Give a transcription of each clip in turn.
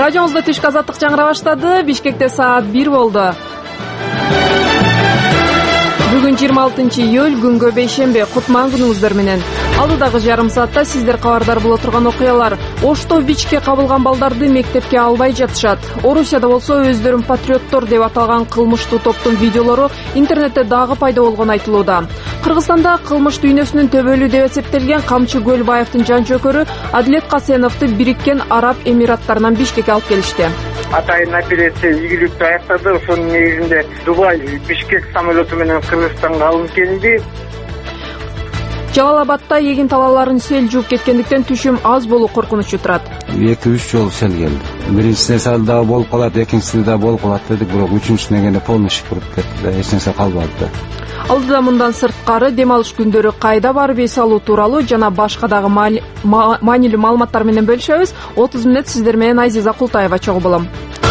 Радиоңузда түшкү азаттык жаңыра баштады. Бишкекте саат 1 болду. Бүгүн 26 июль, күнгө бейшембе. Кутман күнүңүздөр менен. Алдыдагы жарым саатта сиздер кабардар боло турган окуялар. Ошто ВИЧке кабылган балдарды мектепке албай жатышат. Орусияда болсо өздөрүн патриоттор деп аталган кылмыштуу топтун видеолору интернетте дагы пайда болгону айтылууда. Кыргызстанда кылмыш дүйнөсүнүн төбөлү деп эсептелген Камчы Көлбаевдин жан жөкөрү Адилет Касеновду Бириккен Араб Эмираттарынан Бишкекке алып келишти. Атайын операция ийгиликтүү аяктады. Ошонун негизинде Дубай, Бишкек самолету менен Кыргызстанга алынып келинди. Жалал-Абадта эгин талааларын сел жууп кеткендиктен түшүм аз болуу коркунучу турат. 2-3 жолу сел келди. Биринчисине сал дагы болуп калат, экинчисине дагы болуп калат дедик, бирок үчүнчүсүнө келгенде полностью куруп кетти. Эч нерсе калбады. Алдыда мындан сырткары дем алыш күндөрү кайда барып эс алуу тууралуу жана башка дагы маанилүү маалыматтар менен бөлүшөбүз. 30 мүнөт сиздер менен Айзиза Култаева чогуу болом.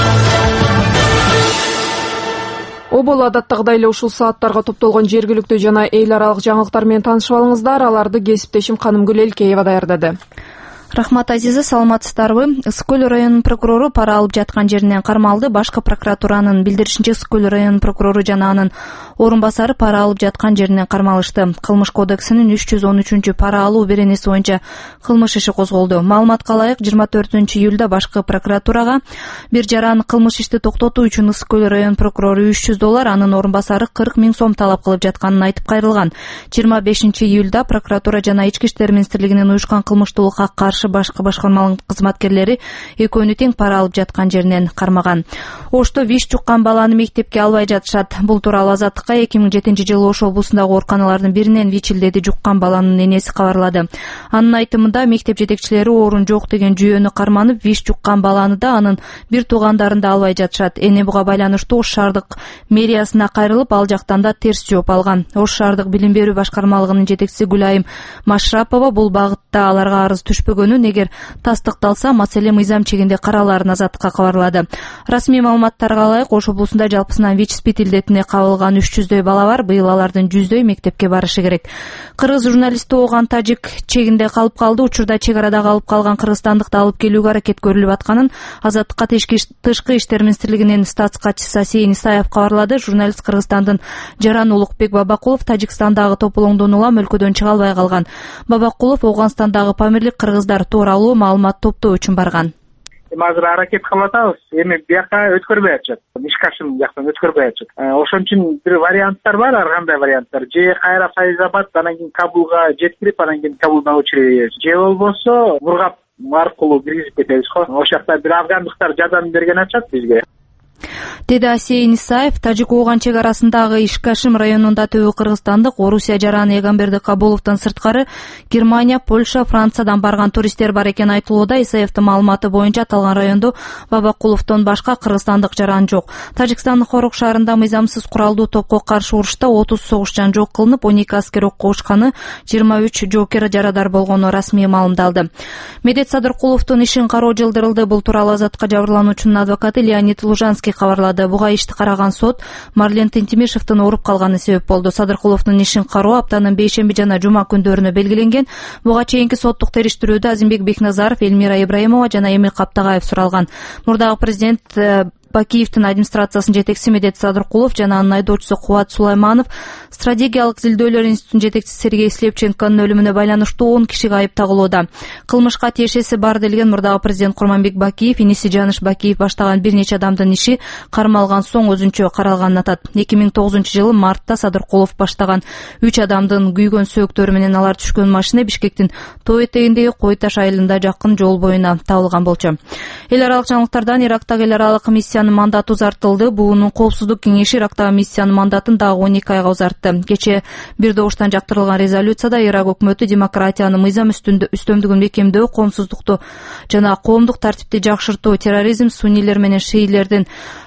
Обол адаттагыдай эле ушул сааттарга топтолгон жергиликтүү жана эл аралык жаңылыктар менен таанышып алыңыздар. Аларды кесиптешим Канымгүл Элкеева даярдады. Рахмат, Азиза, саламатсыздарбы? Ысык-Көл районунун прокурору пара алып жаткан жеринен кармалды. Башкы прокуратуранын билдиришинче, Ысык-Көл районунун прокурору жана анын орун басары пара алып жаткан жеринен кармалышты. Кылмыш кодексинин 313 пара алуу беренеси боюнча кылмыш иши козголду. Маалыматка ылайык, 24 июлда башкы прокуратурага бир жаран кылмыш ишти токтотуу үчүн Ысык-Көл район прокурору $300, анын орун басары 40 000 сом талап кылып жатканын айтып кайрылган. 25 июлда прокуратура жана Ички иштер министрлигинин уюшкан кылмыштуулукка каршы башкы башкармалык кызматкерлери экөөнү тең пара алып жаткан жеринен кармаган. Ошто ВИЧ жуккан баланы мектепке албай жатышат. Бул тууралуу Азаттыкка 2007-жылы Ош облусундагы ооруканалардын биринен ВИЧ илдети жуккан баланын энеси кабарлады. Анын айтымында мектеп жетекчилери орун жок деген жүйөнү карманып, ВИЧ жуккан баланы да анын бир туугандарын да албай жатышат. Эне буга байланыштуу Ош шаардык мэриясына кайрылып, ал жактан да терс жооп алган. Ош шаардык билим берүү башкармалыгынын жетекчиси Гүлайым Машрапова бул багытта аларга арыз түшпөгөнүн, эгер тастыкталса, маселе мыйзам чегинде караларын Азаттыкка кабарлады. Расмий маалыматтарга ылайык, Ош облусунда жалпысынан ВИЧ спид илдетине кабылган 300дөй бала бар. Быйыл алардын 100дөй мектепке барышы керек. Кыргыз журналисти ооган тажик чегинде калып калды. Учурда чек арада калып калган кыргызстандыкты алып келүүгө аракет көрүлүп атканын Азаттыкка тышкы иштер министрлигинин статс катчысы Асейин Исаев кабарлады. Журналист Кыргызстандын Жаран Улукбек Бабакулов Тажикстандагы тополоңдон улам өлкөдөн чыга албай калган. Бабакулов Оогунстандагы Памирлик кыргыздар тууралуу маалымат топтоо үчүн барган. Азыр аракет кылып атабыз. Эми бияка өткөрбөй атышат. Ишкашым жактан өткөрбөй атышат. Ошон үчүн бир варианттар бар, ар кандай варианттар. Же кайра Файзабад, анан кийин Кабулга жеткирип, анан кийин Кабулдан учурабыз. Же болбосо Мургап аркылуу киргизип кетебиз го. Ошол жакта бир афгандыктар жардам берген атышат бизге. Деди Асейин Исаев. Тажик-Ооган чек арасындагы Ишкашим районунда төбө кыргызстандык Орусия жараны Эгамберди Кабуловдон сырткары Германия, Польша, Франциядан барган туристтер бар экен айтылууда. Исаевдин маалыматы боюнча аталган райондо Бабакуловдон башка кыргызстандык жаран жок. Тажикстандын Хорок шаарында мыйзамсыз куралдуу топко каршы урушта 30 согушчан жок кылынып, 12 аскер окко учканы, 23 жоокер жарадар болгону расмий маалымдалды. Медет Садыркуловдун ишин кароо жылдырылды. Бул тууралуу Азаттыкка жабырлануучунун адвокаты Леонид Лужанский кабарлады. Буга ишти караган сот Марлен Тентимишевдин ооруп калганы себеп болду. Садыркуловдун ишин кароо аптанын бейшемби жана жума күндөрүнө белгиленген. Буга чейинки соттук териштирүүдө Азимбек Бекназаров, Элмира Ибраимова жана Эмил Каптагаев суралган. Мурдагы президент Бакиевдин администрациясынын жетекчиси Медет Садыркулов жана анын айдоочусу Кубат Сулайманов стратегиялык изилдөөлөр институтунун жетекчиси Сергей Слепченконун өлүмүнө байланыштуу 10 кишиге айып тагылууда. Кылмышка тиешеси бар делген мурдагы президент Курманбек Бакиев, иниси Жаныш Бакиев баштаган бир нече адамдын иши кармалган соң өзүнчө каралганын атат. 2009-жылы мартта Садыркулов баштаган 3 адамдын күйгөн сөөктөрү менен алар түшкөн машина Бишкектин тоо этегиндеги Кой Таш айылында жакын жол боюна табылган болчу. Эл аралык жаңылыктардан Ирактагы эл аралык миссиянын мандаты узартылды. БУНун коопсуздук кеңеши Ирактагы миссиянын мандатын дагы 12 айга узартты. Кече бир добуштан жактырылган резолюцияда Ирак өкмөтү демократияны, мыйзам үстөмдүгүн бекемдөө, коомсуздукту жана коомдук тартипти жакшыртуу, терроризм, суннилер менен шиилердин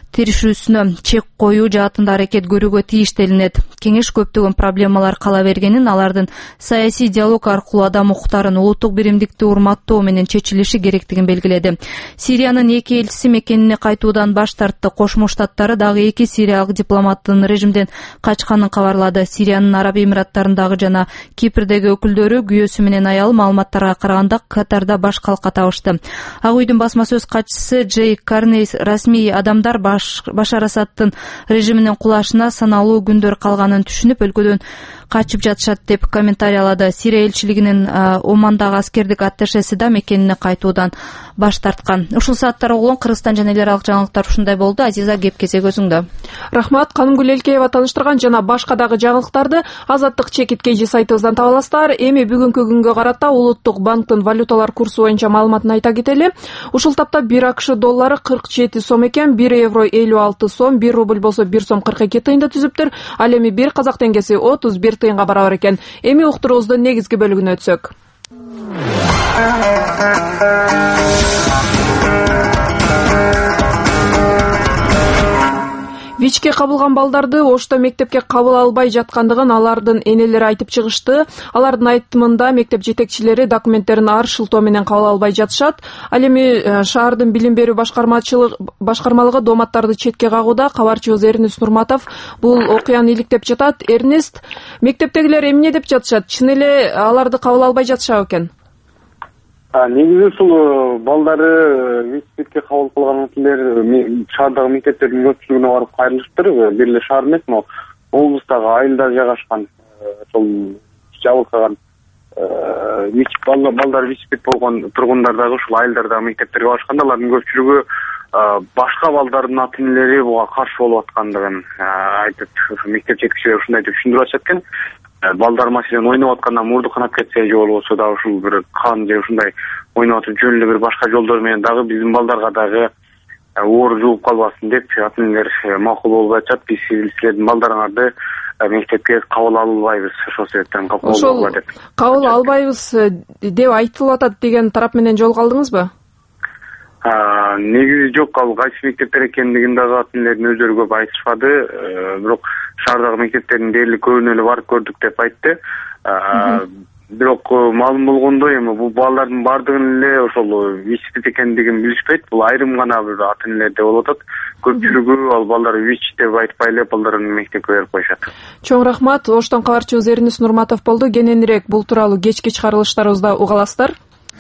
тирешүүсүнө чек коюу жаатында аракет көрүүгө тийиш делинет. Кеңеш көптөгөн проблемалар кала бергенин, алардын саясий диалог аркылуу адам укуктарын улуттук биримдикти урматтоо менен чечилиши керектигин белгиледи. Сириянын 2 элчиси мекенине кайтуудан баш тартты. Кошмо Штаттары дагы 2 сириялык дипломаттын режимден качканын кабарлады. Сириянын Араб Эмираттарындагы жана Кипрдеги өкүлдөрү күйөөсү менен аялы маалыматтарга караганда Катарда баш калка табышты. Ак үйдүн басма сөз катчысы Джей Карней расмий адамдар Башар Асадтын режиминин кулашына саналуу күндөр калганын түшүнүп, өлкөдөн качып жатышат деп комментариялады. Сирия элчилигинин Омандагы аскердик атташеси да мекенине кайтуудан баш тарткан. Ушул сааттар угулун Кыргызстан жана эл аралык жаңылыктар ушундай болду. Азиза, кеп кезек өзүңдө. Рахмат. Канымгүл Элкеева таныштырган жана башка дагы жаңылыктарды Азаттык чекит KG сайтыбыздан таба аласыздар. Эми бүгүнкү күнгө карата Улуттук банктын валюталар курсу боюнча маалыматын айта кетели. Ушул тапта 1 АКШ доллары 47 сом экен, 1 евро 56 сом, 1 рубль болсо 1 сом 42 тыйынды түзүптүр. Ал эми 1 казак теңгеси 31 тыйынга барабар экен. Эми уктуруубуздун негизги бөлүгүнө өтсөк. ВИЧке кабылган балдарды Ошто мектепке кабыл албай жаткандыгын алардын энелери айтып чыгышты. Алардын айтымында мектеп жетекчилери документтерин ар шылтоо менен кабыл албай жатышат. Ал эми шаардын билим берүү башкармалыгы дооматтарды четке кагууда. Кабарчыбыз Эрнест Нурматов бул окуяны иликтеп жатат. Эрнест, мектептегилер эмне деп жатышат? Чын эле аларды кабыл албай жатышабы экен? Негизи ушул балдары мектепке кабыл кылган элер шаардагы мектептердин көпчүлүгүнө барып кайрылыштыр. Бир эле шаар эмес, облустагы айылда жайгашкан, ошол жабылкаган балдар ВИЧ болгон тургундар дагы ушул айылдардагы мектептерге барышканда, алардын көпчүлүгү башка балдардын ата энелери буга каршы болуп аткандыгын айтып, мектеп жетекчилери ушундай деп түшүндүрүп атышат экен. Балдар маселен ойноп атканда мурду канап кетсе же болбосо дагы ушул бир кан же ушундай ойноп атып жөн эле бир башка жолдор менен дагы биздин балдарга дагы оор жугуп калбасын деп ата энелер макул болуп атышат. Биз силердин балдарыңарды мектепке кабыл албайбыз, ошол себептен кабыл албайбыз деп. Кабыл албайбыз деп айтылып атат деген тарап менен жолугуңузбу? Негизи жок, ал кайсы мектептер экендигин дагы ата энелердин өздөрү көп айтышпады. Бирок шаардагы мектептердин дээрлик көбүнө эле барып көрдүк деп айтты. Бирок маалым болгондой, эми бул балдардын баардыгын эле ошол ВИЧ экендигин билишпейт. Бул айрым гана бир ата энелерде болуп атат. Көпчүлүгү ал балдар ВИЧ деп айтпай эле балдарын мектепке берип коюшат. Чоң рахмат. Оштон кабарчыбыз Эрнест Нурматов болду. Кененирээк бул тууралуу кечки чыгарылыштарыбызда уга аласыздар.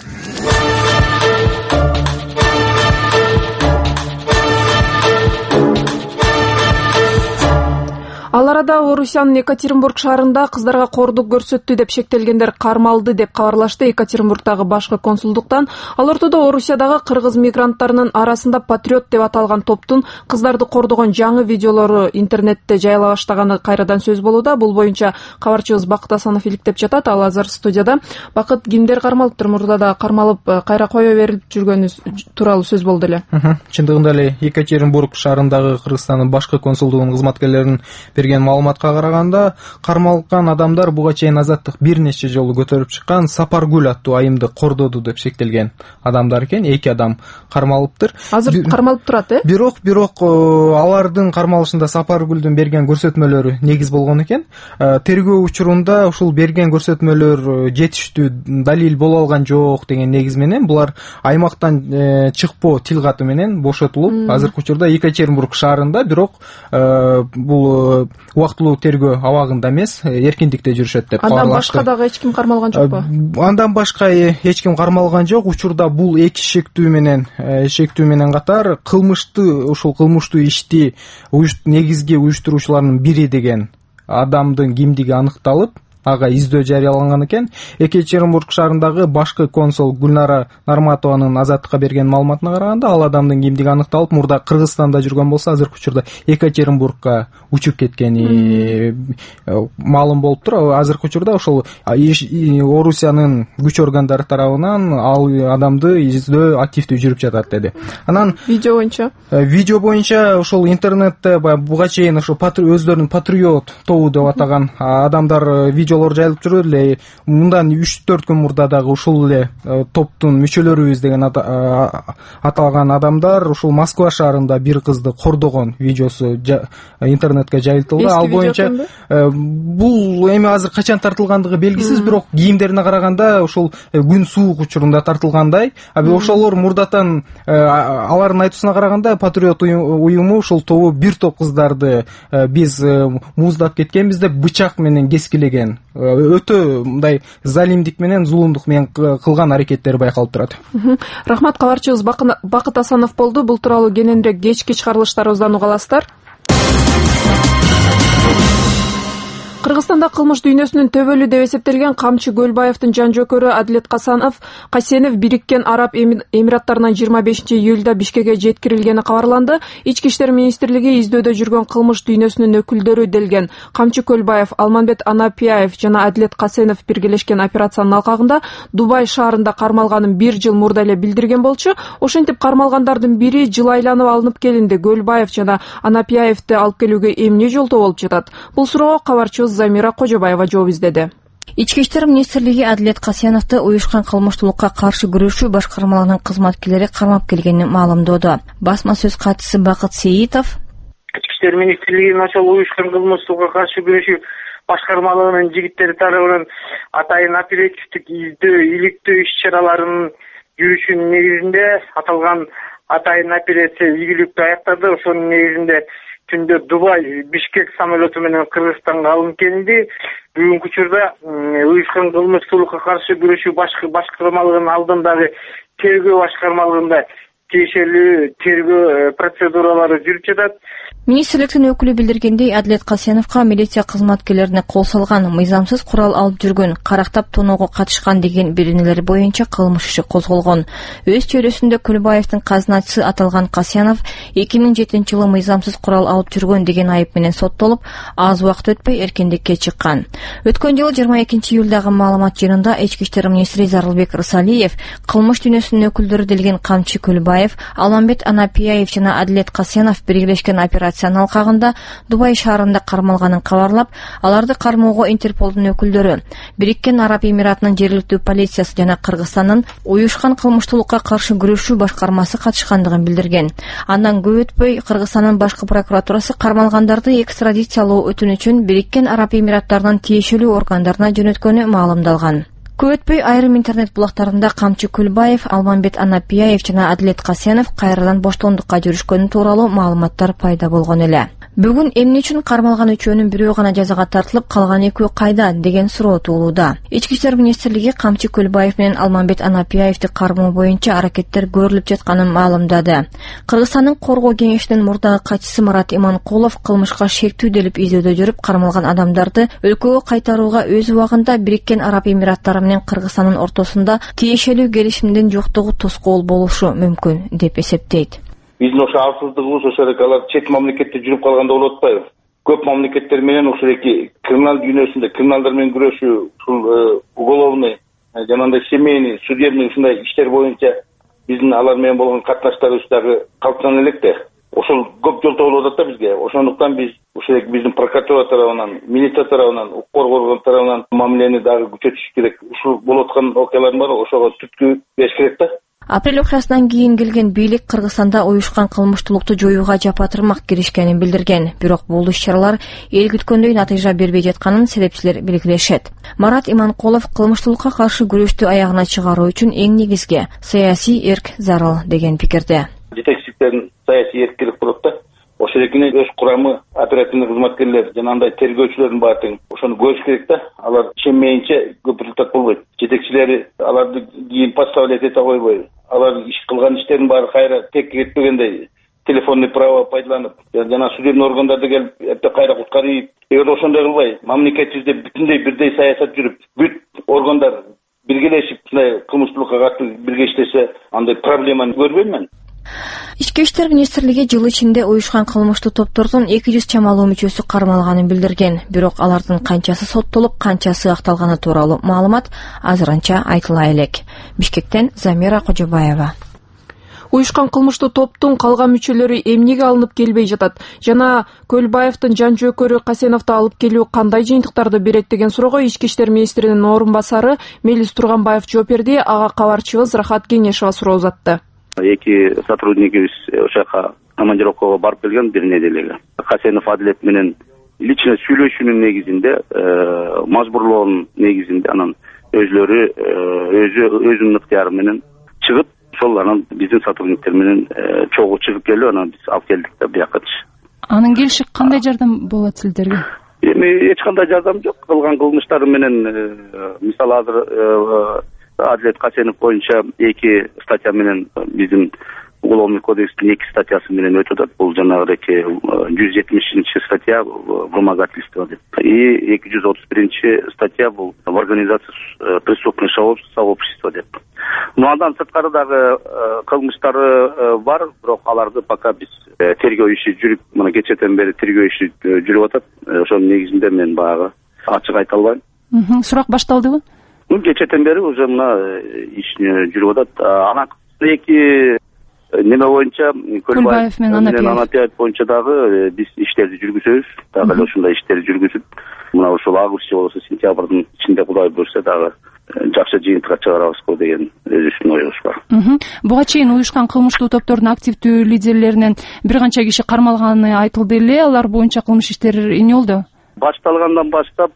Ал арада Орусиянын Екатеринбург шаарында кыздарга кордук көрсөттү деп шектелгендер кармалды деп кабарлашты Екатеринбургдагы башкы консулдуктан. Ал ортодо Орусиядагы кыргыз мигранттарынын арасында патриот деп аталган топтун кыздарды кордогон жаңы видеолору интернетте жайыла баштаганы кайрадан сөз болууда. Бул боюнча кабарчыбыз Бакыт Асанов иликтеп жатат. Ал азыр студияда. Бакыт, кимдер кармалыптыр? Мурда да кармалып, кайра кое берилип жүргөнү тууралуу сөз болду эле. Чындыгында эле Екатеринбург шаарындагы Кыргызстандын башкы консулдугунун кызматкерлеринин берген маалыматка караганда, кармалган адамдар буга чейин Азаттык бир нече жолу көтөрүп чыккан Сапаргүл аттуу айымды кордоду деп шектелген адамдар экен. 2 адам кармалыптыр. Азыр кармалып турат, Бирок алардын кармалышында Сапаргүлдүн берген көрсөтмөлөрү негиз болгон экен. Тергөө учурунда ушул берген көрсөтмөлөр жетиштүү далил боло алган жок деген негиз менен булар аймактан чыкпоо тил каты менен бошотулуп, азыркы учурда Екатеринбург шаарында, бирок бул убактылуу тергөө абагында эмес, эркиндикте жүрүшөт деп кабарлашты. Андан башка дагы эч ким кармалган жокпу? Андан башка эч ким кармалган жок. Учурда бул 2 шектүү менен катар ушул кылмыштуу ишти негизги уюштуруучулардын бири деген адамдын кимдиги аныкталып, ага издөө жарыяланган экен. Екатеринбург шаарындагы башкы консул Гүлнара Нарматованын Азаттыкка берген маалыматына караганда, ал адамдын кимдиги аныкталып, мурда Кыргызстанда жүргөн болсо, азыркы учурда Екатеринбургка учуп кеткени маалым болуптур. Азыркы учурда ошол Орусиянын күч органдары тарабынан ал адамды издөө активдүү жүрүп жатат деди. Анан видео боюнча ошол интернетте буга чейин ошол өздөрүн патриот тобу деп атаган адамдар видео видеолор жайылып жүрөт эле. Мындан 3-4 күн мурда дагы ушул эле топтун мүчөлөрүбүз деген аталган адамдар ушул Москва шаарында бир кызды кордогон видеосу интернетке жайылтылды. Ал боюнча бул эми азыр качан тартылгандыгы белгисиз, бирок кийимдерине караганда ушул күн суук учурунда тартылгандай. Ошолор мурдатан алардын айтуусуна караганда Патриот уюму ушул тобу бир топ кыздарды биз муздап кеткенбиз деп бычак менен кескилеген. Өтө мындай залимдик менен зулумдук менен кылган аракеттери байкалып турат. Рахмат, кабарчыбыз Бакыт Асанов болду. Бул тууралуу кененирээк кечки чыгарылыштарыбыздан уга аласыздар. Кыргызстанда кылмыш дүйнөсүнүн төбөлү деп эсептелген Камчы Көлбаевдин жан жөкөрү Адилет Касенов Бириккен Араб Эмираттарынан 25-июлда Бишкекке жеткирилгени кабарланды. Ички иштер министрлиги издөөдө жүргөн кылмыш дүйнөсүнүн өкүлдөрү делген Камчы Көлбаев, Алманбет Анапияев жана Адилет Касенов биргелешкен операциянын алкагында Дубай шаарында кармалганын 1 жыл мурда эле билдирген болчу. Ошентип кармалгандардын бири жыл айланып алынып келинди. Көлбаев жана Анапияевди алып келүүгө эмне жолтоо болуп жатат? Бул суроого кабарчыбыз Замира Кожобаева жооп издеди. Ички иштер министрлиги Адилет Касеновду уюшкан кылмыштуулукка каршы күрөшүү башкармалыгынын кызматкерлери кармап келгенин маалымдоодо. Басма сөз катчысы Бакыт Сейитов Ички иштер министрлигинин ошол уюшкан кылмыштуулукка каршы күрөшүү башкармалыгынын жигиттери тарабынан атайын оперативдик издөө, иликтөө иш-чараларынын жүрүшүнүн негизинде аталган атайын операция ийгиликтүү аяктады. Ошонун негизинде түндө Дубай, Бишкек самолету менен Кыргызстанга алынып келинди. Бүгүнкү учурда уюшкан кылмыштуулукка каршы күрөшүү башкармалыгынын алдындагы тергөө башкармалыгында тиешелүү тергөө процедуралары жүрүп жатат. Министрликтин өкүлү билдиргендей, Адилет Касеновго милиция кызматкерлерине кол салган, мыйзамсыз курал алып жүргөн, карактап тоноого катышкан деген беренелер боюнча кылмыш иши козголгон. Өз чөйрөсүндө Көлбаевдин казначысы аталган Касенов 2007-жылы мыйзамсыз курал алып жүргөн деген айып менен соттолуп, аз убакыт өтпөй эркиндикке чыккан. Өткөн жылы 22-июлдагы маалымат жыйынында ички иштер министри Зарылбек Рысалиев кылмыш дүйнөсүнүн өкүлдөрү делген Камчы Көлбаев, Алманбет Анапияев жана Адилет Касенов биргелешкен операциянын алкагында Дубай шаарында кармалганын кабарлап, аларды кармоого Интерполдун өкүлдөрү, Бириккен Араб Эмиратынын жергиликтүү полициясы жана Кыргызстандын уюшкан кылмыштуулукка каршы күрөшүү башкармасы катышкандыгын билдирген. Андан көп өтпөй Кыргызстандын башкы прокуратурасы кармалгандарды экстрадициялоо өтүнүчүн Бириккен Араб Эмираттарынын тиешелүү органдарына жөнөткөнү маалымдалган. Көп өтпөй айрым интернет булактарында Камчы Көлбаев, Алманбет Анапияев жана Адилет Касенов кайрадан боштондукка жүрүшкөнү тууралуу маалыматтар пайда болгон эле. Бүгүн эмне үчүн кармалган үчөөнүн бирөө гана жазага тартылып, калган экөө кайда деген суроо туулууда. Ички иштер министрлиги Камчы Көлбаев менен Алманбет Анапияевди кармоо боюнча аракеттер көрүлүп жатканын маалымдады. Кыргызстандын коргоо кеңешинин мурдагы катчысы Марат Иманкулов кылмышка шектүү делип издөөдө жүрүп кармалган адамдарды өлкөгө кайтарууга өз убагында Бириккен Араб Эмираттары менен Кыргызстандын ортосунда тиешелүү келишимдин жоктугу тоскоол болушу мүмкүн деп эсептейт. Биздин ошо алсыздыгыбыз ошо эле алар чет мамлекетте жүрүп калганда болуп атпайбы? Көп мамлекеттер менен ошо эки криминал дүйнөсүндө криминалдар менен күрөшүү, ушул уголовный, жанагындай семейный, судебный ушундай иштер боюнча биздин алар менен болгон катнаштарыбыз дагы калыптана электе. Ошол көп жолтоо болуп атат да бизге. Ошондуктан биз ошо биздин прокуратура тарабынан, милиция тарабынан, укук коргоо орган тарабынан мамилени дагы күчөтүш керек. Ушул болуп аткан окуялардын баары ошого түрткү бериш керек да. Апрель окуясынан кийин келген бийлик Кыргызстанда уюшкан кылмыштуулукту жоюуга жапатырмак киришкенин билдирген. Бирок бул иш-чаралар эл күткөндөй натыйжа бербей жатканын серепчилер белгилешет. Марат Иманкулов кылмыштуулукка каршы күрөштү аягына чыгаруу үчүн эң негизги саясий эрк зарыл деген пикирде. Жетекчиликтердин саясий эркиндик болот да. Ошол экинин өз курамы, оперативдик кызматкерлер жанагындай тергөөчүлөрдүн баары тең ошону көрүш керек да. Алар ишенмейинче көп результат болбойт. Жетекчилери аларды кийин подставлять эте койбой, алар иш кылган иштердин баары кайра текке кетпегендей телефонный право пайдаланып, жана судебный органдарды келип эпте кайра куткарып, эгер ошондой кылбай, мамлекетибизде бүтүндөй бирдей саясат жүрүп, бүт органдар биргелешип кылмыштуулукка каршы бирге иштесе, андай проблеманы көрбөйм мен. Ички иштер министрлиги жыл ичинде уюшкан кылмыштуу топтордун 200 чамалуу мүчөсү кармалганын билдирген. Бирок алардын канчасы соттолуп, канчасы акталганы тууралуу маалымат азырынча айтыла элек. Бишкектен Замира Кожобаева. Уюшкан кылмыштуу топтун калган мүчөлөрү эмнеге алынып келбей жатат жана Көлбаевдин жан жөөкөрү Касеновду алып келүү кандай жыйынтыктарды берет деген суроого Ички иштер министринин орун басары Мелис Турганбаев жооп берди. Ага кабарчыбыз Рахат Кеңешова суроо узатты. Эки сотрудникибиз ошол жака командировкага барып келген бир неделеге. Касенов Адилет менен лично сүйлөшүүнүн негизинде, мажбурлоонун негизинде анан өзүнүн ыктыяры менен чыгып, ошол анан биздин сотрудниктер менен чогуу чыгып келип, анан биз алып келдик да бияка. Анын келиши кандай жардам болот силерге? Эми эч кандай жардам жок. Кылган кылмыштары менен, мисалы азыр Адилет Касенов боюнча 2 статья менен биздин Уголовный кодекстин 2 статьясы менен өтүп атат. Бул жанагы 170 статья вымогательство деп. И 231 статья бул в организации преступных сообщества деп. Андан сырткары дагы кылмыштары бар, бирок аларды пока биз тергөө иши жүрүп, мына кечеден бери тергөө иши жүрүп атат. Ошонун негизинде мен баягы ачык айта албайм. Сурак башталдыбы? Кечеден бери уже мына иш жүрүп атат. Анан эки неме боюнча Көлбаев менен Анапиев боюнча дагы биз иштерди жүргүзөбүз. Дагы эле ушундай иштерди жүргүзүп, мына ушул август же болбосо сентябрдын ичинде Кудай буйрса дагы жакшы жыйынтыкка чыгарабыз го деген өзүбүздүн оюбуз бар. Буга чейин уюшкан кылмыштуу топтордун активдүү лидерлеринен бир канча киши кармалганы айтылды эле. Алар боюнча кылмыш иштери эмне болду? Башталгандан баштап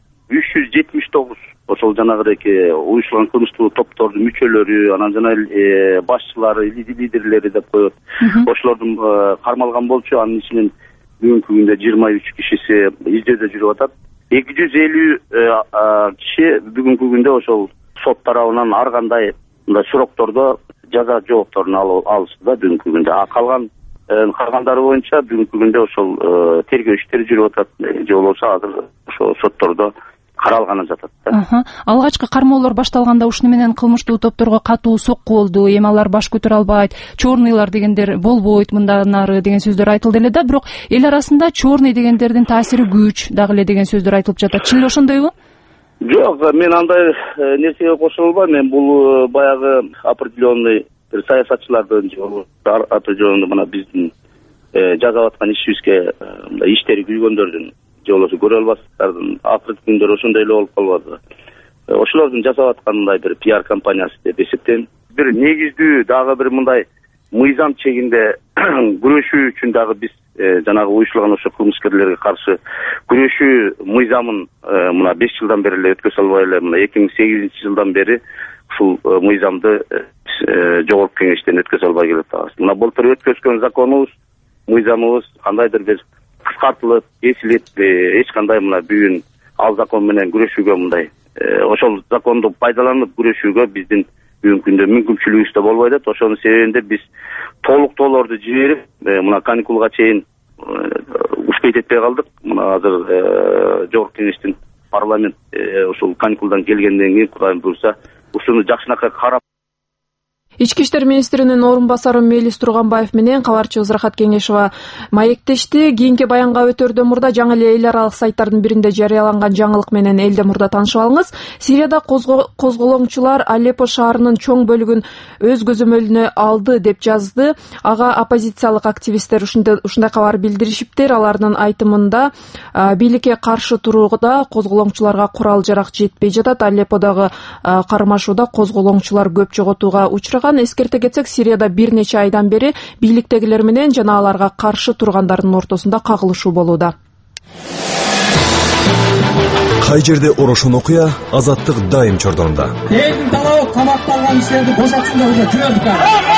379 ошол жанагы уюшталган кылмыштуу топтордун мүчөлөрү, анан жана башчылары, лидерлери деп коет. Ошолордун кармалган болчу. Анын ичинен бүгүнкү күндө 23 кишиси издөөдө жүрүп атат. 250 киши бүгүнкү күндө ошол сот тарабынан ар кандай суроктордо жаза жоопторун алышты да бүгүнкү күндө. Калгандары боюнча бүгүнкү күндө ошол тергөө иштери жүрүп атат. Же болбосо азыр ошол соттордо каралганы жатат да. Алгачкы кармоолор башталганда ушуну менен кылмыштуу топторго катуу сокку болду. Эми алар баш көтөрө албайт, чорныйлар дегендер болбойт мындан ары деген сөздөр айтылды эле да. Бирок эл арасында чорный дегендердин таасири күч дагы эле деген сөздөр айтылып жатат. Чын эле ошондойбу? Жок, мен андай нерсеге кошула албайм. Мен бул баягы определенный саясатчылардын же определенный мына биздин жасап аткан ишибизге иштери күйгөндөрдүн же болбосо көрө албастардын акыркы күндөрү ошондой эле болуп калбады. Ошолордун жасап аткандай бир пиар компаниясы деп эсептейм. Бир негиздүү дагы бир мындай мыйзам чегинде күрөшүү үчүн дагы биз жанагы уюшталган ошо кылмышкерлерге каршы күрөшүү мыйзамын мына 5 жылдан бери эле өткөзө албай эле мына 2008-жылдан бери ушул мыйзамды жогорку кеңештен өткөзө албай келе атабыз. Мына былтыр өткөзгөн законубуз, мыйзамыбыз кандайдыр бир кыскартылып, эсилип, эч кандай мына бүгүн ал закон менен күрөшүүгө мындай ошол законду пайдаланып күрөшүүгө биздин бүгүнкү күндө мүмкүнчүлүгүбүз да болбой атат. Ошонун себебинде биз толуктоолорду жиберип, мына каникулга чейин успеть этпей калдык. Мына азыр жогорку кеңештин парламент ушул каникулдан келгенден кийин Кудайым буйрса ушуну жакшынакай карап. Ички иштер министринин орун басары Мелис Турганбаев менен кабарчыбыз Рахат Кеңешова маектешти. Кийинки баянга өтөрдөн мурда жаңы эле эл аралык сайттардын биринде жарыяланган жаңылык менен элден мурда таанышып алыңыз. Сирияда козголоңчулар Алеппо шаарынын чоң бөлүгүн өз көзөмөлүнө алды деп жазды. Ага оппозициялык активисттер ушундай кабар билдиришиптир. Алардын айтымында бийликке каршы турууда козголоңчуларга курал жарак жетпей жатат. Алепподогу кармашууда козголоңчулар көп жоготууга учураган. Эскерте кетсек, Сирияда бир нече айдан бери бийликтегилер менен жана аларга каршы тургандардын ортосунда кагылышуу болууда. Кай жерде орошон окуя, азаттык дайым чордонунда. Элдин талабы камакталган кишилерди бошотсун деп жүрөдүк.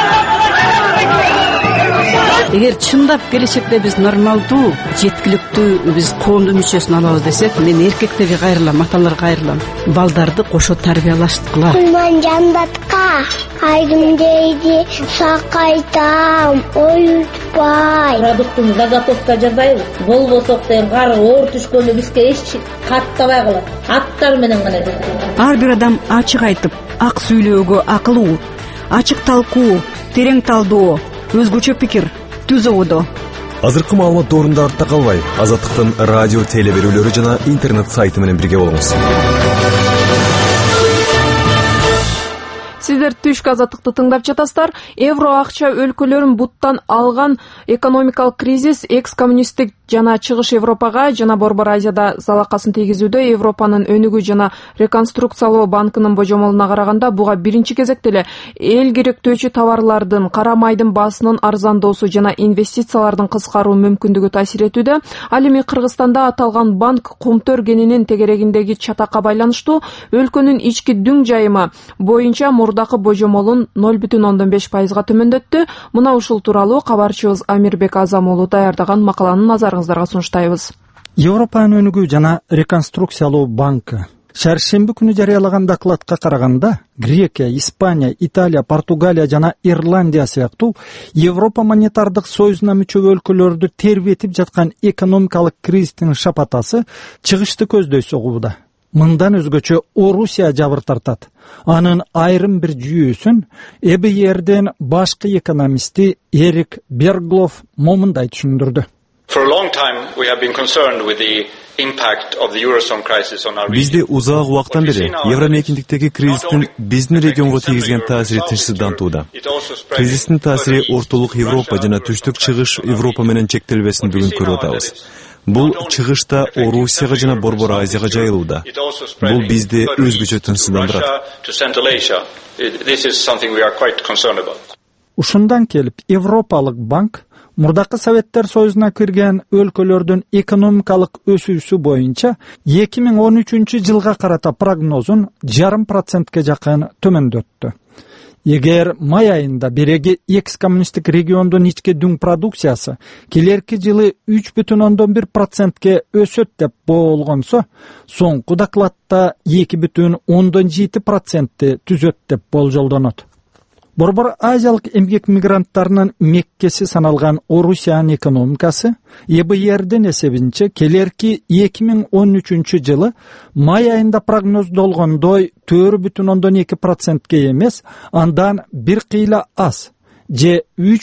Эгер чындап келечекте биз нормалдуу, жеткиликтүү биз коомдун мүчөсүн алабыз десек, мен эркектерге кайрылам, аталарга кайрылам. Балдарды кошо тарбиялаштыкыла. Мен жандатка айдым дейди, сакайтам, оютпай. Продуктун заготовка жасайбыз. Болбосок деген кары оор түшкөндө бизге эч каттабай калат. Аттар менен гана. Ар бир адам ачык айтып, ак сүйлөөгө акылуу, ачык талкуу, терең талдоо, өзгөчө пикир түзөбүдө. Азыркы маалымат доорунда артта калбай, Азаттыктын радио телеберүүлөрү жана интернет сайты менен бирге болуңуз. Сиздер түшкү азаттыкты тыңдап жатасыздар. Евро акча өлкөлөрүн буттан алган экономикалык кризис экс-коммунисттик жана чыгыш Европага жана Борбор Азияда залакасын тийгизүүдө. Европанын өнүгүү жана реконструкциялоо банкынын божомолуна караганда буга биринчи кезекте эле эл керектөөчү товарлардын, кара майдын баасынын арзандоосу жана инвестициялардын кыскаруу мүмкүндүгү таасир этүүдө. Ал эми Кыргызстанда аталган банк Кумтөр кенинин тегерегиндеги чатакка байланыштуу өлкөнүн ички дүң жайымы боюнча мурдакы божомолун 0,5%га төмөндөттү. Мына ушул тууралуу кабарчыбыз Амирбек Азам уулу даярдаган макаланы назарыңыздарга сунуштайбыз. Европанын өнүгүү жана реконструкциялоо банкы шаршемби күнү жарыялаган докладка караганда, Грекия, Испания, Италия, Португалия жана Ирландия сыяктуу Европа монетардык союзуна мүчө өлкөлөрдү тербетип жаткан экономикалык кризистин шапатасы чыгышты көздөй согууда. Мындан өзгөчө Орусия жабыр тартат. Анын айрым бир жүйөсүн ЭБРден башкы экономисти Эрик Берглов момундай түшүндүрдү. Бизде узак убакыттан бери евромейкиндиктеги кризистин биздин регионго тийгизген таасири тынчсыздантууда. Кризистин таасири ортолук Европа жана түштүк чыгыш Европа менен чектелбесиндигин көрүп атабыз. Бул чыгышта Орусияга жана Борбор Азияга жайылууда. Бул бизди өзгөчө тынчсыздандырат. Ушундан келип Европалык банк мурдакы Советтер Союзуна кирген өлкөлөрдүн экономикалык өсүүсү боюнча 2013 жылга карата прогнозун 0,5%ке жакын төмөндөттү. Эгер май айында береги экс-коммунисттик региондун ички дүң продукциясы келерки жылы 3,1%ке өсөт деп болгонсо, соңку докладта 2,7% түзөт деп болжолдонот. Борбор Азиялык эмгек мигранттарынын меккеси саналган Орусиянын экономикасы ЭБРдин эсебинче келерки 2013 жылы май айында прогноздолгондой 4,2%ке эмес, андан бир кыйла аз, же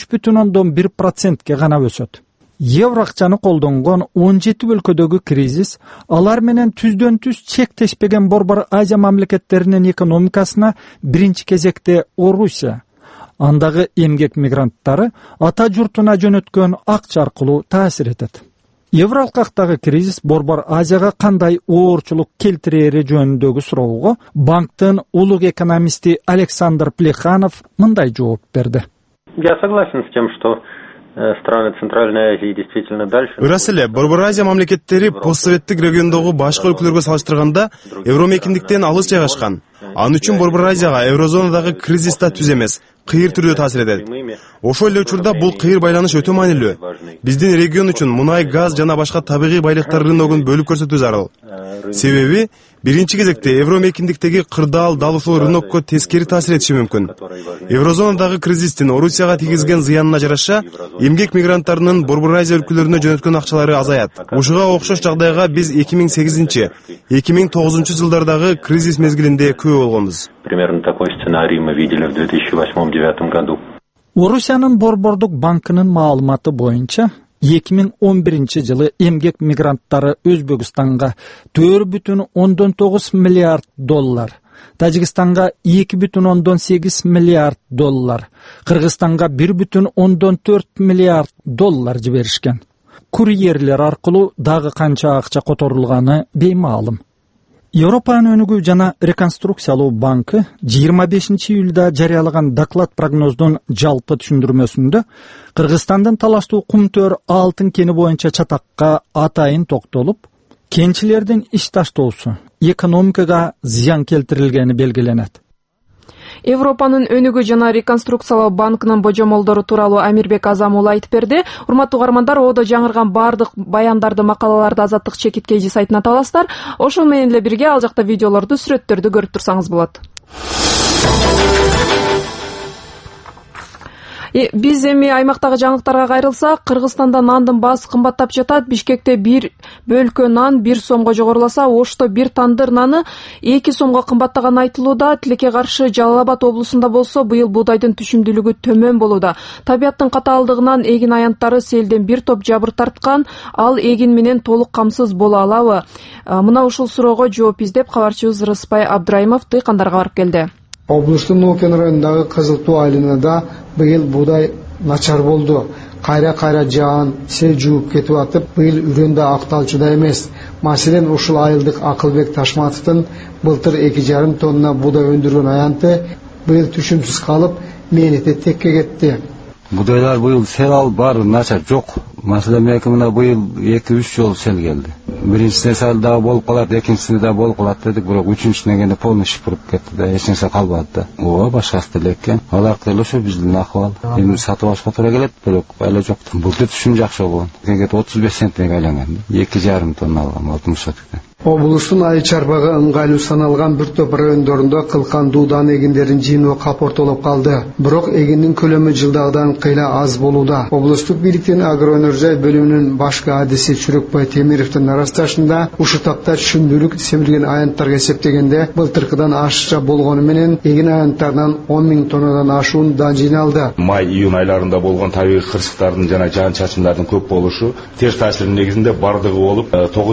3,1%ке гана өсөт. Евро акчаны колдонгон 17 өлкөдөгү кризис алар менен түздөн түз чектешпеген Борбор Азия мамлекеттеринин экономикасына биринчи кезекте Орусия, андагы эмгек мигранттары ата журтуна жөнөткөн акча аркылуу таасир этет. Евроалкактагы кризис Борбор Азияга кандай оорчулук келтирери жөнүндөгү суроого банктын улуг экономисти Александр Плеханов мындай жооп берди. Я согласен с тем, что страны Центральной Азии действительно дальше. Ырас эле, Борбор Азия мамлекеттери постсоветтик региондогу башка өлкөлөргө салыштырганда евромейкиндиктен алыс жайгашкан. Анын үчүн Борбор Азияга еврозонадагы кризис да түз эмес, кыйыр түрдө таасир этет. Ошол эле учурда бул кыйыр байланыш өтө маанилүү. Биздин регион үчүн мунай, газ жана башка табигый байлыктар рыногун бөлүп көрсөтүү зарыл. Себеби биринчи кезекте евромейкиндиктеги кырдаал дал ушул рынокко тескери таасир этиши мүмкүн. Еврозонадагы кризистин Орусияга тийгизген зыянына жараша, эмгек мигранттарынын Борбор Азия өлкөлөрүнө жөнөткөн акчалары азаят. Ушуга окшош жагдайга биз 2008-2009 жылдардагы кризис мезгилинде күбө болгонбуз. Примерно такой сценарий мы видели в 2008-2009 году. Орусиянын Борбордук банкынын маалыматы боюнча 2011 жылы эмгек мигранттары Өзбекстанга 4,9 миллиард доллар, Тажикстанга 2,8 миллиард доллар, Кыргызстанга 1,4 миллиард доллар жиберишкен. Курьерлер аркылуу дагы канча акча которулганы беймаалым. Европанын өнүгүү жана реконструкциялоо банкы 25 июлда жарыялаган доклад прогноздун жалпы түшүндүрмөсүндө Кыргызстандын талаштуу Кумтөр алтын кени боюнча чатакка атайын токтолуп, кенчилердин иш таштоосу экономикага зыян келтирилгени белгиленет. Европанын өнүгүү жана реконструкциялоо банкынын божомолдору тууралуу Амирбек Азам уулу айтып берди. Урматтуу угармандар, одо жаңырган баардык баяндарды, макалаларды Азаттык чекит KG сайтына табасыздар. Ошол менен эле бирге ал жакта видеолорду, сүрөттөрдү көрүп турсаңыз болот. Биз эми аймактагы жаңылыктарга кайрылсак, Кыргызстанда нандын баасы кымбаттап жатат. Бишкекте бир бөлкө нан 1 сомго жогоруласа, Ошто бир тандыр наны 2 сомго кымбаттаганы айтылууда. Тилекке каршы Жалал Абад облусунда болсо, быйыл буудайдын түшүмдүүлүгү төмөн болууда. Табияттын катаалдыгынан эгин аянттары селден бир топ жабыр тарткан, ал эгин менен толук камсыз боло алабы? Мына ушул суроого жооп издеп, кабарчыбыз Рыспай Абдрайымов дыйкандарга барып келди. Облустун Нукен районундагы Кызыл Туу айылында быйыл буудай начар болду. Кайра жаан, сел жууп кетип атып, быйыл үрөн да акталчуда эмес. Маселен ушул айылдык Акылбек Ташматовдун былтыр 2,5 тонна буудай өндүргөн аянты быйыл түшүмсүз калып, мээнети текке кетти. Budaylar bu yıl sel al var, naçar çok. Masalan, mekimine bu yıl 2-3 yol sel geldi. Birincisinde sel daha bol kalat, ikincisinde daha bol kalat dedik. Bırak üçüncüsüne gene polnu şıpırıp gitti de, eşinse kalmadı da. O başkası dilekken. Alaklarla şu bizden akval. Benim satı başka tura gelip, bırak öyle çoktu. Burada düşünce akşam olun. Get 35 centine gelen 2,5 ton algam, 60 satıkta. Облустун айыл чарбагы ыңгайлуу саналган бир топ райондорунда кылкан дуудан эгиндерин жыйноо капортолоп калды. Бирок эгиндин көлөмү жылдагыдан кыйла аз болууда. Облустук бийликтин агроөнөржай бөлүмүнүн башкы адиси Чүрөкбай Темировдун арасташында ушул тапта түшүмдүүлүк семирген аянттарга эсептегенде былтыркыдан ашыкча болгону менен эгин аянттарынан 10,000 тоннадан ашуун да жыйналды. Май-июнь айларында болгон табигый кырсыктардын жана жаан-чачындардын көп болушу терс таасиринин негизинде бардыгы болуп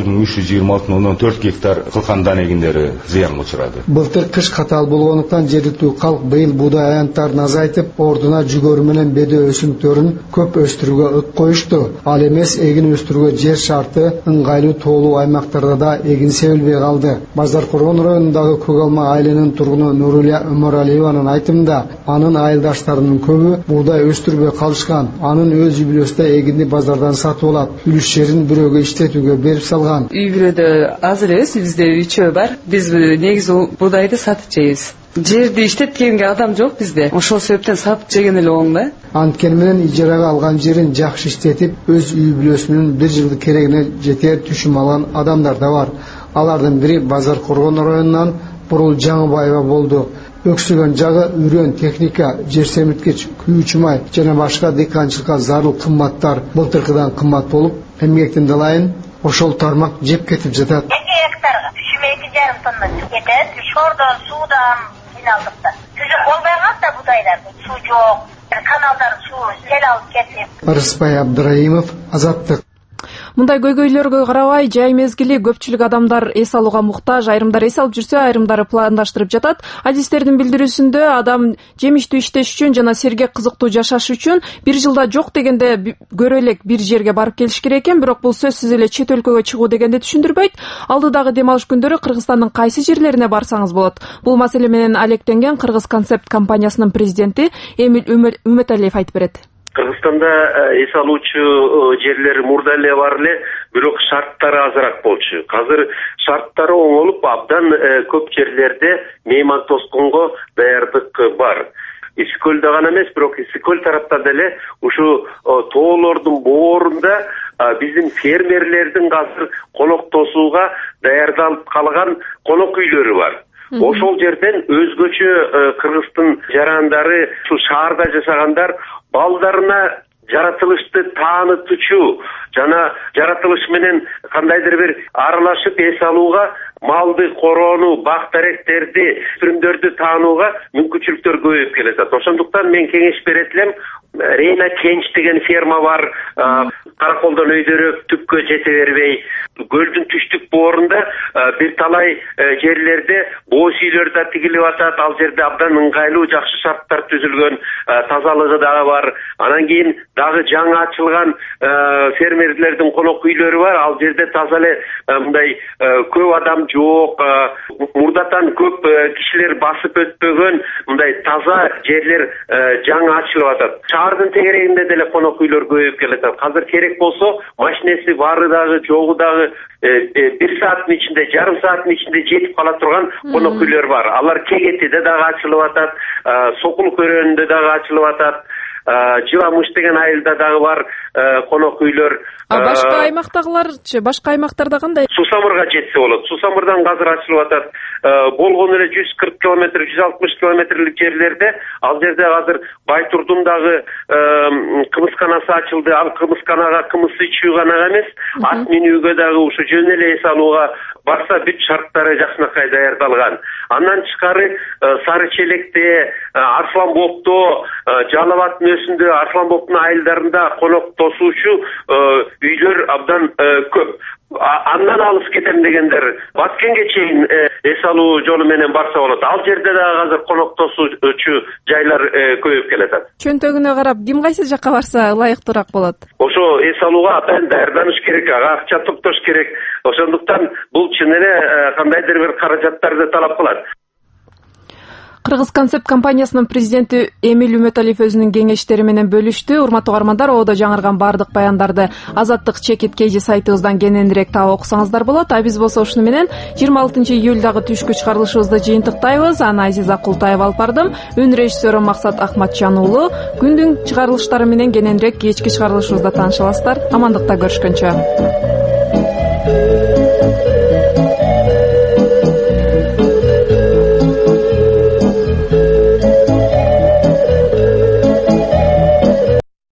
9326 4 гектар кылкандан эгиндери зыянга учурады. Былтыр кыш катаал болгондуктан жергиликтүү калк быйыл буудай аянттарын азайтып, ордуна жүгөрү менен бедө өсүмдүктөрүн көп өстүрүүгө ык коюшту. Ал эмес эгин өстүрүүгө жер шарты ыңгайлуу тоолуу аймактарда да эгин себилбей калды. Базар Коргон районундагы Көгалма айылынын тургуну Нурулия Өмөралиеванын айтымында, анын айылдаштарынын көбү буудай өстүрбөй калышкан. Анын өз үй бүлөсүндө эгинди базардан сатып алат. Үлүш жерин бирөөгө иштетүүгө берип салган. Үй бүлөдө азыр эмес, бизде үчөө бар. Биз негизи буудайды сатып жейбиз. Жерди иштеткенге адам жок бизде. Ошол себептен сатып жеген эле оң да. Анткени менен ижарага алган жерин жакшы иштетип, өз үй бүлөсүнүн бир жылдык керегине жетер түшүм алган адамдар да бар. Алардын бири Базар Коргон районунан Бурул Жаңыбаева болду. Өксүгөн жагы үрөн, техника, жер семирткич, күйүүчү май жана башка дыйканчылыкка зарыл кымбаттар былтыркыдан кымбат болуп, эмгектин далайын ошол тармак жеп кетип жатат. 2 гектарга түшүм 2,5 тонна кетет. Шордон, суудан жыйналдык да. Түзүп болбой калды да будайларды. Суу жок. Каналдар суу сел алып кетип. Рыспай Абдраимов, Азаттык. Мындай көйгөйлөргө карабай, жай мезгили көпчүлүк адамдар эс алууга муктаж, айрымдар эс алып жүрсө, айрымдары пландаштырып жатат. Адистердин билдирүүсүндө адам жемиштүү иштеш үчүн жана сергек кызыктуу жашаш үчүн бир жылда жок дегенде көрө элек бир жерге барып келиш керек экен, бирок бул сөзсүз эле чет өлкөгө чыгуу дегенди түшүндүрбөйт. Алдыдагы дем алыш күндөрү Кыргызстандын кайсы жерлерине барсаңыз болот. Бул маселе менен алектенген Кыргыз концепт компаниясынын президенти Эмил Үмөталиев айтып берет. Кыргызстанда эс алуучу жерлер мурда эле бар эле, бирок шарттары азыраак болчу. Азыр шарттары оңолуп, абдан көп жерлерде мейман тосконго даярдык бар. Исикөлдө гана эмес, бирок Исикөл тараптан деле ушу тоолордун боорунда биздин фермерлердин азыр конок тосууга даярдалып калган конок үйлөрү бар. Ошол жерден өзгөчө Кыргыздын жарандары, ушу шаарда жашагандар балдарына жаратылышты таанытуучу жана жаратылыш менен кандайдыр бир аралашып эс алууга, малды короону, бак даректерди, өсүрүмдөрдү таанууга мүмкүнчүлүктөр көбөйүп келатат. Ошондуктан мен кеңеш берет элем. Рейна Кенч деген ферма бар. Караколдон өйдөрүп түпкө жете бербей, көлдүн түштүк боорунда бир талай жерлерде бооз үйлөр да тигилип атат. Ал жерде абдан ыңгайлуу жакшы шарттар түзүлгөн, тазалыгы дагы бар. Анан кийин дагы жаңы ачылган фермерлердин конок үйлөрү бар. Ал жерде таза эле мындай көп адам жок, мурдатан көп кишилер басып өтпөгөн мындай таза жерлер жаңы ачылып атат. Шаардын тегерегинде деле конок үйлөр көбөйүп келатат. Азыр керек болсо, машинеси бары дагы, жогу дагы 1 сааттын ичинде, жарым сааттын ичинде жетип кала турган конок үйлөр бар. Алар Кегетиде дагы ачылып атат, Сокул Көрөнүндө дагы ачылып атат. Жыламыш деген айылда дагы бар конок үйлөр. Башка аймактагыларчы, башка аймактарда кандай? Сусамырга жетсе болот. Сусамырдан азыр ачылып атат. Болгон эле 140 км, 160 км жерлерде, ал жерде азыр Байтурдун дагы кымысканасы ачылды. Ал кымысканага кымыз ичүү гана эмес, ат минүүгө дагы ушу жөн эле эс алууга барса бүт шарттары жакшынакай даярдалган. Андан тышкары Сары Челекте, Арслан Бопто, Жалал Абад мөсүндө, Арслан Боптун айылдарында конок тосуучу үйлөр абдан көп. андан алыс кетем дегендер Баткенге чейин эс алуу жолу менен барса болот. Ал жерде дагы азыр коноктошуучу жайлар көбөйүп келатат. Чөнтөгүнө карап ким кайсы жакка барса ылайыктуураак болот? Ошо эс алууга абдан даярданыш керек, ага акча топтош керек. Ошондуктан бул чын эле кандайдыр бир каражаттарды талап кылат. Кыргыз концепт компаниясынын президенти Эмиль Үмөталиев өзүнүн кеңештери менен бөлүштү. Урматтуу каармандар, оодо жаңырган баардык баяндарды Азаттык Чекит KG сайтыбыздан кененирээк таап окусаңыздар болот. А биз болсо ушуну менен 26 июлдагы түшкү чыгарылышыбызды жыйынтыктайбыз. Аны Азиза Култаева алып бардым. Үн режиссеру Максат Ахматжан уулу. Күндүн чыгарылыштары менен кененирээк кечки чыгарылышыбызда тааныша аласыздар. Амандыкта көрүшкөнчө.